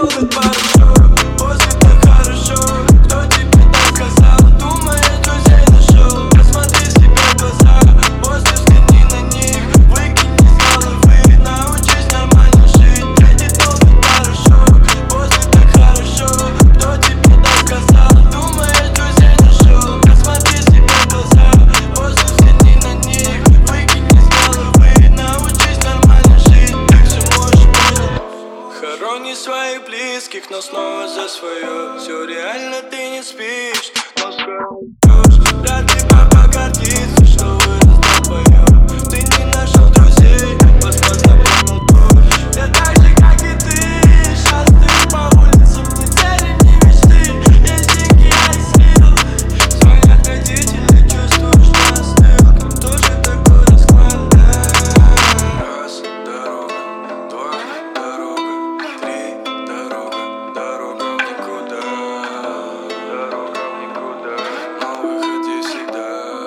долго порошок, после так хорошо. Кто тебе так сказал? Думаешь, друзей нашел. Посмотри себе в глаза, после взгляни на них. Выкинь из головы, научись нормально жить. Эти долго порошок, после так хорошо. Кто тебе так сказал? Думаешь, друзей нашел. Посмотри себе в глаза, после взгляни на них. Выкинь из головы, научись нормально жить. Так же можешь понять. Хорони своих близких, но снова за свое. Все реально, ты не спишь, но скоро уйдешь. Брат, ты папа гордится, что вырос вдвоем. Ты не нашел друзей, возможно, понял дождь. Я так же, как и ты, шастаю по улицам. Ни цели, ни мечты, есть деньги, есть силы. Звонят родители, чувствую, что остыл. Там тоже такой расклад, да. Раз, дорога, два, дорога, три, дорога, дорога в никуда. Дорога в никуда, но выходи всегда.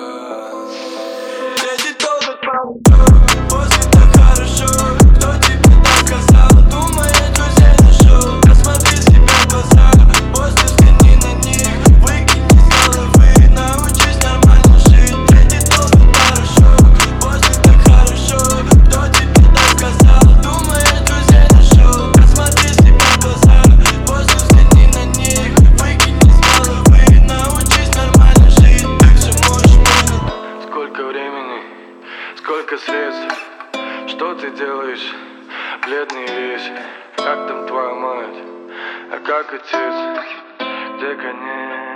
Эти долго порошок, после так хорошо. Кто тебе так сказал? Думаешь, друзей нашел. Посмотри себе в глаза, после взгляни на них. Выкинь из головы, научись нормально жить. Эти долго порошок, после так хорошо. Кто тебе так сказал? Думаешь, друзей нашел. Посмотри себе в глаза, после взгляни на них. Выкинь из головы, научись нормально жить. Так же можешь понять. Сколько времени, сколько средств, что ты делаешь, бледный весь. Как там твоя мать, а как отец, где конец?